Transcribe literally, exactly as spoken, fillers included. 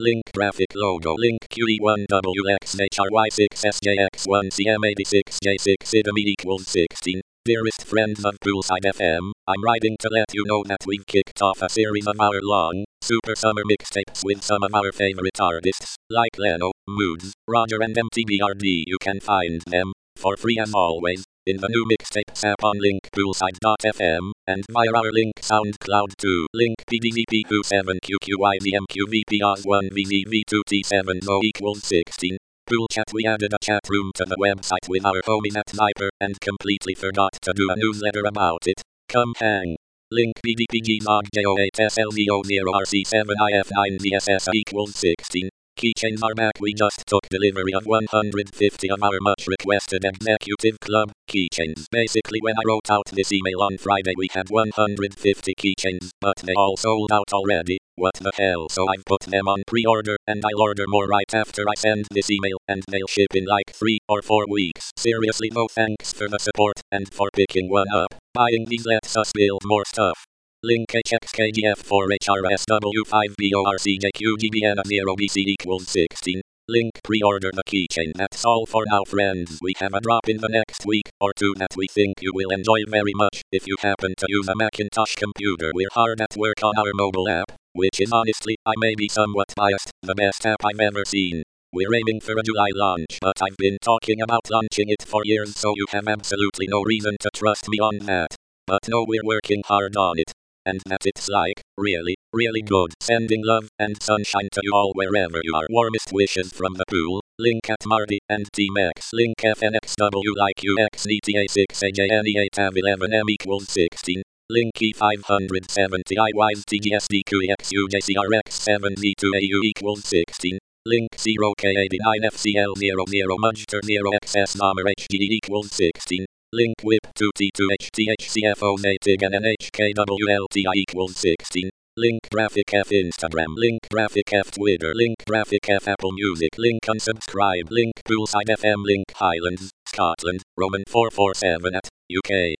Link graphic logo. Link Q E one W X H R Y six S J X one C M eighty-six J six I D M E equals sixteen. Dearest friends of Poolside F M, I'm writing to let you know that we've kicked off a series of hour-long, super summer mixtapes with some of our favorite artists, like Leno, Moods, Roger and M T B R D. You can find them, for free as always, in the new mixtapes app on link poolside dot f m, and via our link SoundCloud too. Link P D Z P Q seven Q Q Y Z M Q V P O S one V Z V two T seven O equals sixteen. Pool chat. We added a chat room to the website with our homies at Sniper, and completely forgot to do a newsletter about it. Come hang. Link B D P G Z O G J O eight S L Z O zero R C seven I F nine V S S equals sixteen. Keychains are back. We just took delivery of one hundred fifty of our much requested Executive Club keychains. Basically, when I wrote out this email on Friday, we had one hundred fifty keychains, but they all sold out already. What the hell? So I've put them on pre-order, and I'll order more right after I send this email, and they'll ship in like three or four weeks. Seriously though, thanks for the support, and for picking one up. Buying these lets us build more stuff. Link H X K G F four H R S W five B O R C J Q G B N zero B C equals sixteen. Link pre-order the keychain. That's all for now, friends. We have a drop in the next week or two that we think you will enjoy very much. If you happen to use a Macintosh computer, we're hard at work on our mobile app, which is honestly, I may be somewhat biased, the best app I've ever seen. We're aiming for a July launch, but I've been talking about launching it for years, so you have absolutely no reason to trust me on that. But no, we're working hard on it. And that it's like, really, really good. Sending love and sunshine to you all wherever you are. Warmest wishes from the pool. Link at Marty and T-Max. Link F N X W like U X E T A six A J N E eight A V eleven M equals sixteen. Link E five seventy I Y S T G S D Q E X U J C R X seven Z two A U equals sixteen. Link zero K eighty-nine F C L zero zero Mudster zero X S Number H G equals sixteen. Link whip two T two H T H C F O natig and N H K W L T I equals sixteen. Link graphic F Instagram. Link graphic F Twitter. Link graphic F Apple Music. Link unsubscribe. Link Poolside F M. Link Highlands, Scotland, Roman four four seven at U K.